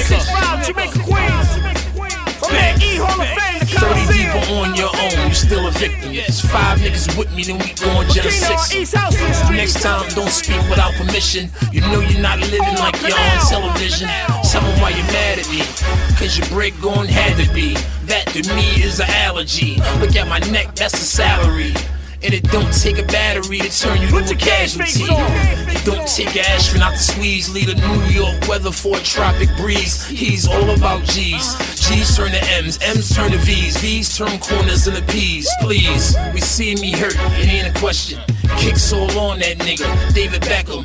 Jamaica, Queens. Man, E Hall of Fame, the 30 deep or on your own, you still a victim. If it's 5 niggas with me, then we going Gen 6. Next time, don't speak without permission. You know you're not living like you're on television. Tell them why you're mad at me, cause your break gon' had to be. That to me is an allergy. Look at my neck, that's a salary. And it don't take a battery to turn you to a casualty. It don't take an astronaut to squeeze, lead a New York weather for a tropic breeze. He's all about G's. G's turn to M's, M's turn to V's, V's turn corners into P's. Please, we see me hurt, it ain't a question. Kicks all on that nigga, David Beckham.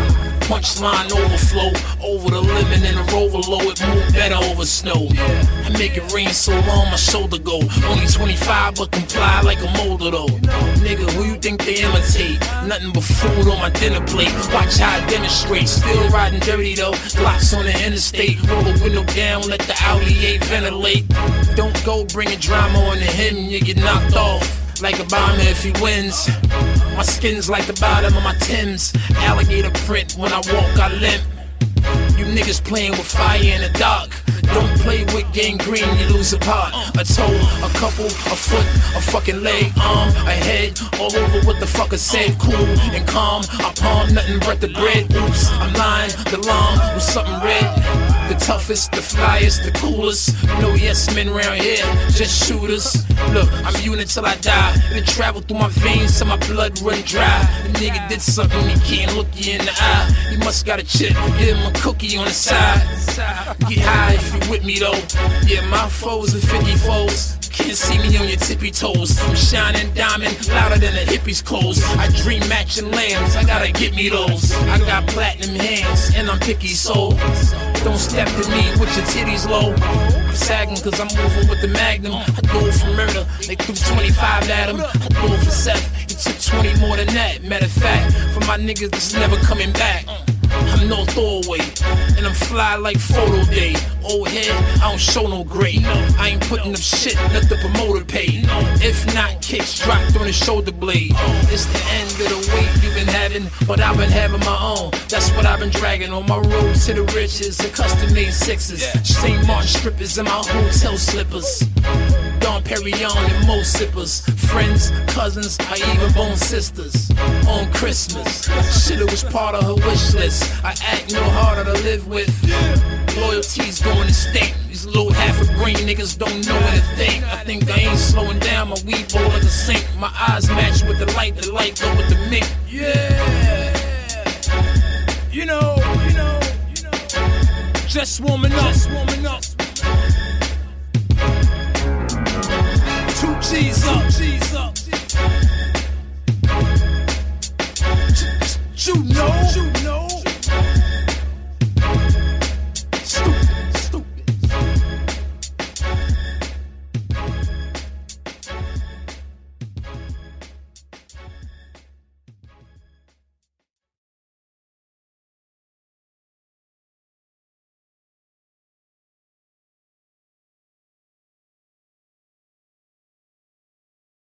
Punchline overflow, over the limit in a Rover low, it move better over snow. I make it rain so long my shoulder go. Only 25 but comply like a molder though. Nigga, who you think they imitate? Nothing but food on my dinner plate. Watch how I demonstrate. Still riding dirty though. Glocks on the interstate. Roll the window down, let the Audi 8 ventilate. Don't go bringing drama on the him, you get knocked off like a bomber if he wins. My skin's like the bottom of my Timbs. Alligator print, when I walk I limp. You niggas playing with fire in the dark. Don't play with gangrene, you lose a part. A toe, a couple, a foot, a fucking leg, arm, a head, all over what the fucker said. Cool and calm, I palm nothing but the bread. Oops, I'm lying, the llama with something red. The toughest, the flyest, the coolest. No yes men round here, just shooters. Look, I'm unit till I die. And it travel through my veins till my blood run dry. The nigga did something, he can't look you in the eye. He must got a chip, give him a cookie on the side. Get high if you with me though. Yeah, my foes are 50 foes. Can't see me on your tippy toes. I'm shining diamond, louder than a hippie's clothes. I dream matching lambs, I gotta get me those. I got platinum hands, and I'm picky, so don't step to me with your titties low. I'm sagging cause I'm moving with the Magnum. I do it for murder, they threw 25 at him. I do it for Seth, he took 20 more than that. Matter of fact, for my niggas that's never coming back. I'm no throwaway, and I'm fly like photo day. Old head, I don't show no gray. I ain't putting up shit, let the promoter pay. If not, kicks dropped on the shoulder blade. It's the end of the wait you've been having, but I've been having my own. That's what I've been dragging on my road to the riches. And custom-made sixes, St. Martin strippers in my hotel slippers. Dom Perignon and Mo sippers. Friends, cousins, I even bone sisters. On Christmas, shit, it was part of her wish list. I act no harder to live with. Loyalty's going extinct. These little half a brain niggas don't know anything. I think I ain't slowing down, my weed bowl like a sink. My eyes match with the light go with the mink. Yeah, you know, just warming up. 2 G's up.